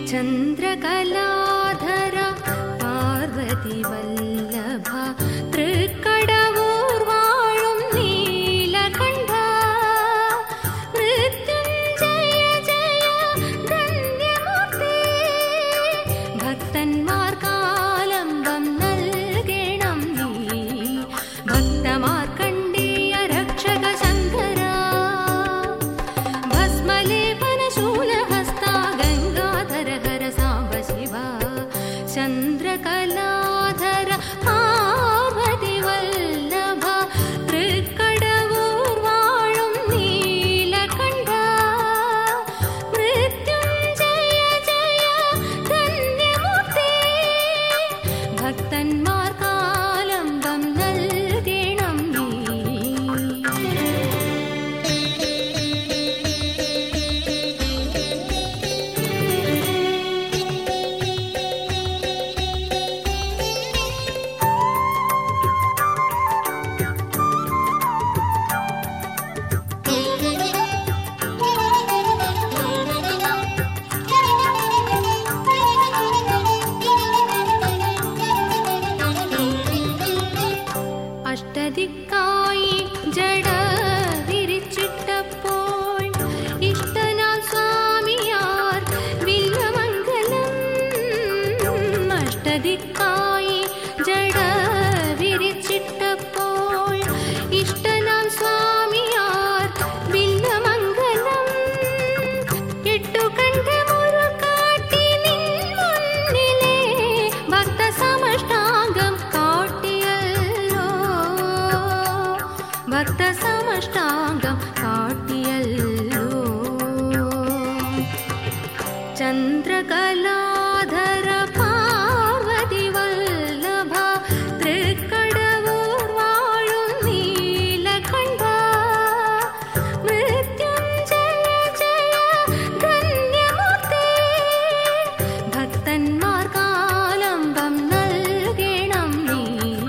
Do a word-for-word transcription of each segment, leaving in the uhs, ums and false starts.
ചന്ദ്രകലാധര പാർവതി വല്ലഭ തൃക്കടവൂർ വാഴും നീലകണ്ഠ മൃത്യുഞ്ജയ ജയ ധന്യമൂർത്തി ഭക്തന്മാർക്കാലംബം നൽകണം നീ ഭക്തമാർക്കണ്ഡേയ രക്ഷക ശങ്കര ഭസ്മലേപന ശൂലഹസ്ത ഗംഗാധര ഹര സാംബ ശിവ ചന്ദ്രകലാധര പാർവതി വല്ലഭ തൃക്കടവൂർ വാഴും നീലകണ്ഠ മൃത്യുഞ്ജയ ജയ ധന്യമൂർത്തി ഭക്തന്മാർക്കാലംബം നൽകണം നീ. അഷ്ടദിക്കായി ജട വിരിച്ചിട്ടപ്പോൾ ഇഷ്ടനാം സ്വാമിയാർ വില്വമംഗലം അഷ്ടദിക്കായി ജട വിരിച്ചിട്ടപ്പോൾ ഇഷ്ടനാം സ്വാമിയാർ വില്വമംഗലം എട്ടുകണ്ഠമൊരു കാട്ടി നിൻ മുന്നിലെ ഭക്തസമഷ്ടാംഗം കാട്ടിയല്ലോ ഭക്തസമഷ്ടാംഗം കാട്ടിയല്ലോ ചന്ദ്രകലാധര പാർവതി വല്ലഭ തൃക്കടവൂർ വാഴും നീലകണ്ഠ മൃത്യുഞ്ജയ ജയ ധന്യമൂർത്തി ഭക്തന്മാർക്കാലംബം നൽകണം നീ.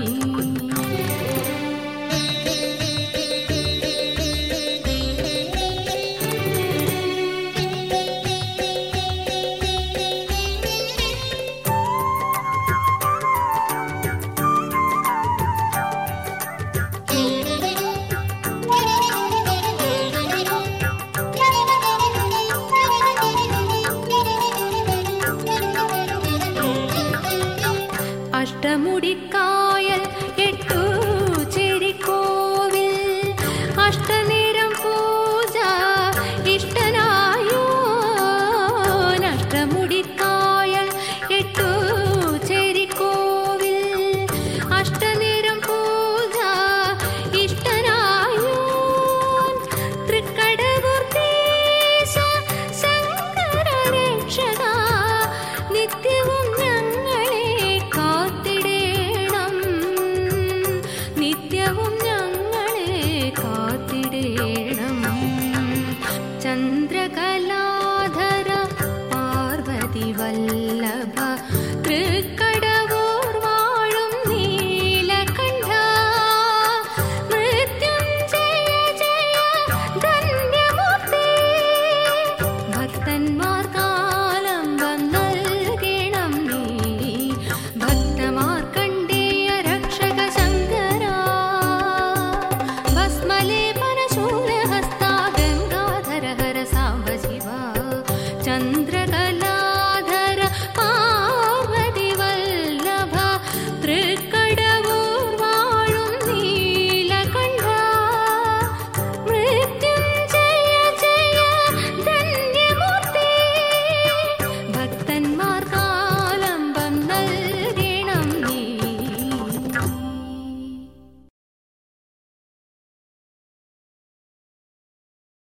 അഷ്ടമുടിക്കായൽ എട്ടു ചെരിക്കോവിൽ അഷ്ടനേരം പൂജ ഇഷ്ടനായോ അഷ്ടമുടിക്കായൽ എട്ടു ചെരിക്കോവിൽ അഷ്ടനേരം പൂജ ഇഷ്ടനായോ തൃക്കടവൂർ ദേശ ശങ്കര രക്ഷക നിത്യവും ഞങ്ങളെ കാത്തിടേണം നിത്യവും ഞങ്ങളെ കാത്തിടേണം ചന്ദ്രകല